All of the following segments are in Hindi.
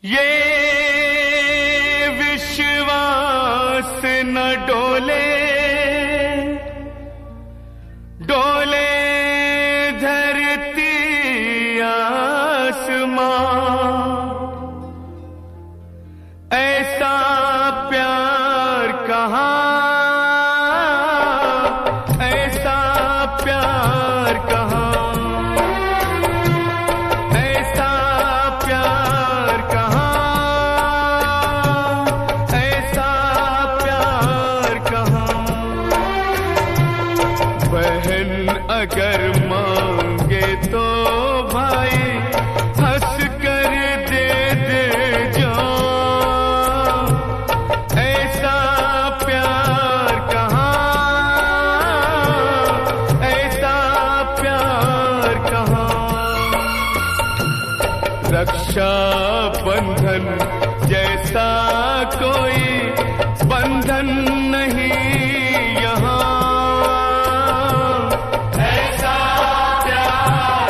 ये विश्वास न डोले, डोले धरती आसमां, ऐसा प्यार कहाँ, ऐसा प्यार कहाँ, ऐसा प्यार कहाँ, ऐसा प्यार कहाँ। बहन अगर मांगे तो भाई हंस कर दे दे जान, ऐसा प्यार कहाँ, ऐसा प्यार कहाँ। रक्षा बंधन जैसा कोई बंधन नहीं यहाँ, ऐसा प्यार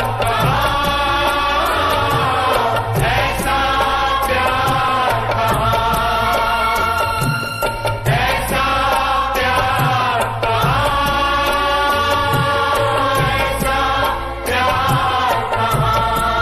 कहाँ, ऐसा प्यार कहाँ, ऐसा प्यार कहाँ, ऐसा प्यार कहाँ।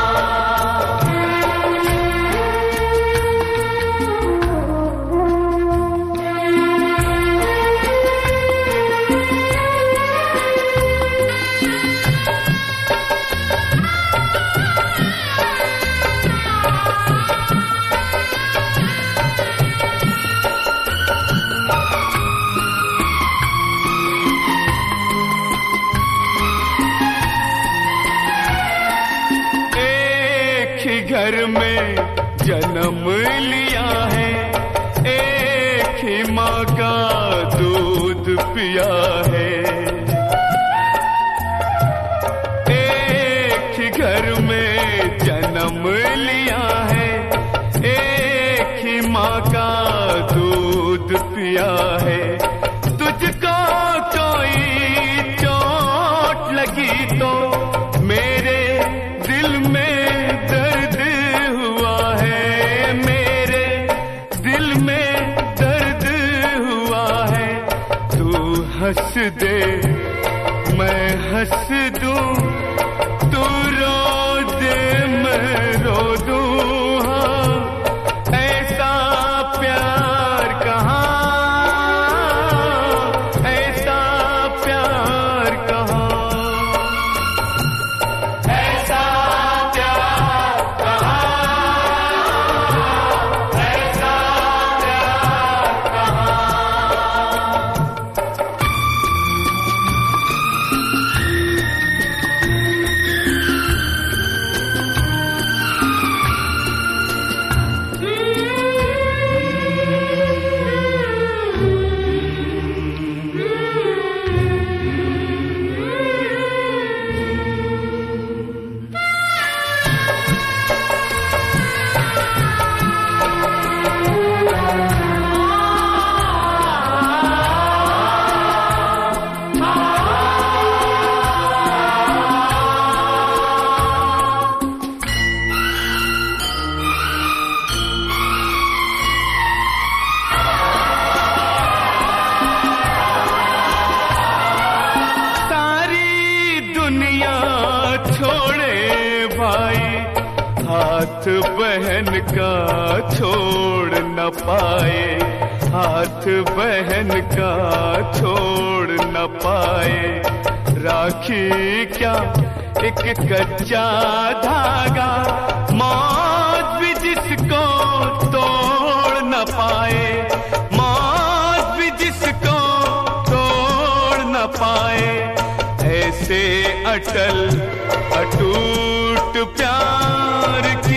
एक ही घर में जन्म लिया है, एक ही माँ का दूध पिया है, एक ही घर में जन्म लिया है, एक ही माँ का दूध पिया है। तुझको कोई चोट लगी तो मेरे दिल में दर्द हुआ है, मेरे दिल में दर्द हुआ है। तू हंस दे मैं हंस दूं, तू रो दे मैं रो दूं, हाँ। ऐसा प्यार कहाँ, ऐसा प्यार कहाँ, ऐसा प्यार कहाँ, ऐसा प्यार कहाँ। छोड़े भाई हाथ बहन का छोड़ न पाए, हाथ बहन का छोड़ न पाए। राखी क्या एक कच्चा धागा, मौत भी जिसको तोड़ न पाए, मौत भी जिसको तोड़ न पाए। ऐसे अटल अटूट प्यार